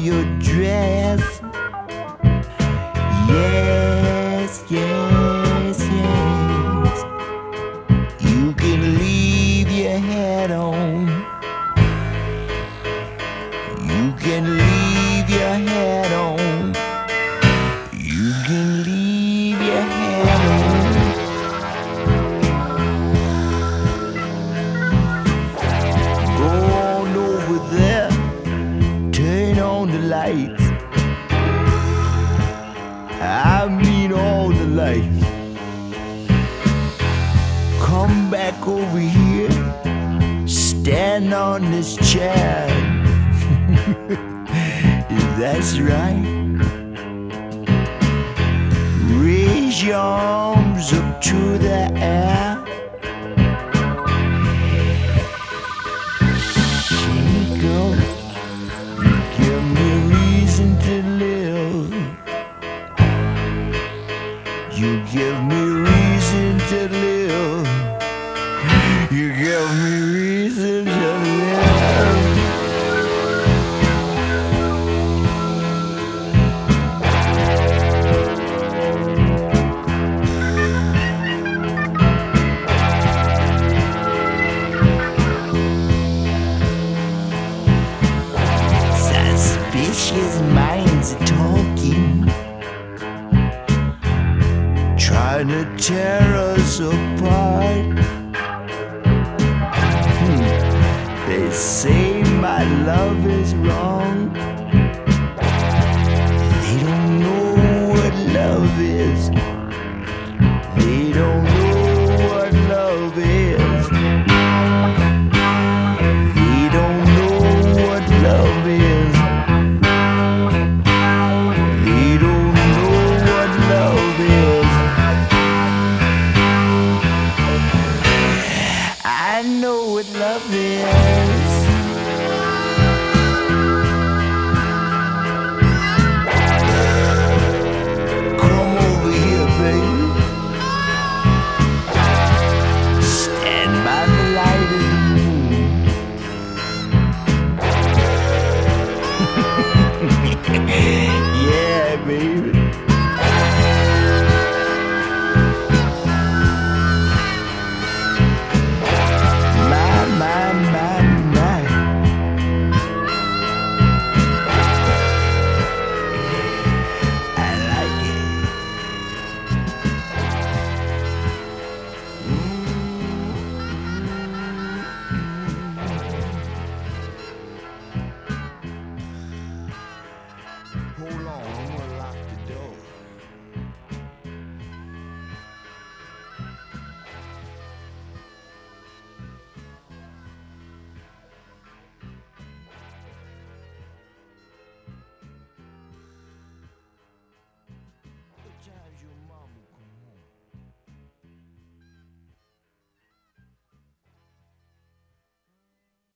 your dress. Yes, yes, yes. You can leave your hat on. You can leave your hat on. You can leave your hat on. Go on over there. Turn on the lights. I mean all the lights. Come back over here. Stand on this chair. That's right. Raise your arms up to the air. Shake up. Give me reason to live. You give me reason to live. You give me reason to live. Suspicious minds are talking, trying to tear us apart. They say my love is wrong. They don't know what love is.